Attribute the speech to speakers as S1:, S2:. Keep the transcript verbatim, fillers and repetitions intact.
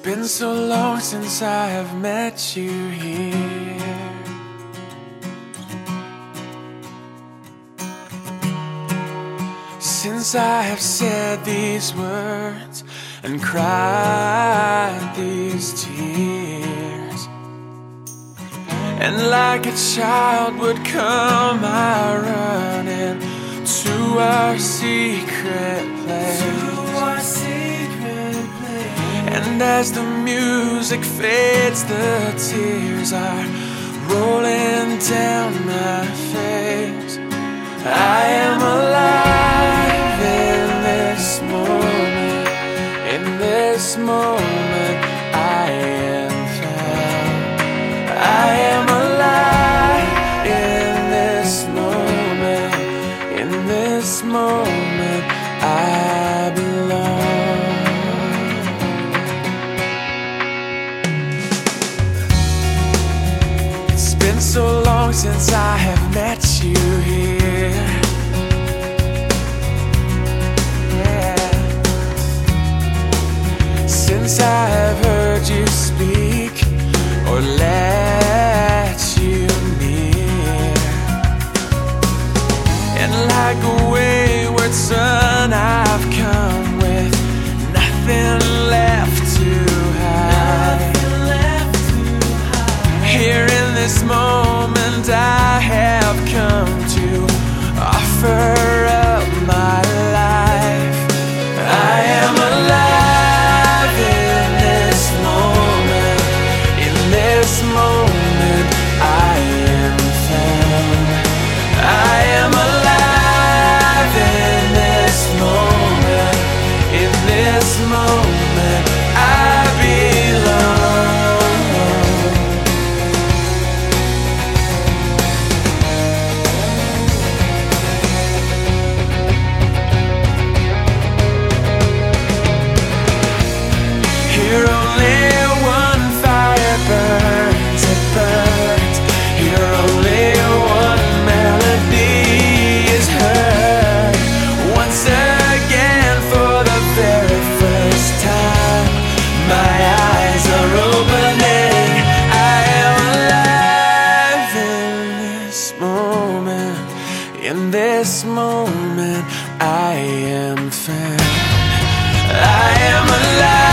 S1: been so long since I have met you here. Since I have said these words and cried these tears, and like a child would come I running to our secret place. And as the music fades, the tears are rolling down my face. I am alive in this moment. In this moment I am found. I am alive in this moment. In this moment I belong. It's been so long since I have met you here. Yeah. Since I have heard you speak or let you near, and like a wayward son I've come with nothing left to hide. Here in this moment I have come to offer up my life. I am alive in this moment. In this moment I am found. I am alive in this moment. In this moment I belong. Here only one fire burns, it burns. Here only one melody is heard. Once again for the very first time, my eyes are opening. I am alive in this moment. In this moment I am found. I am alive.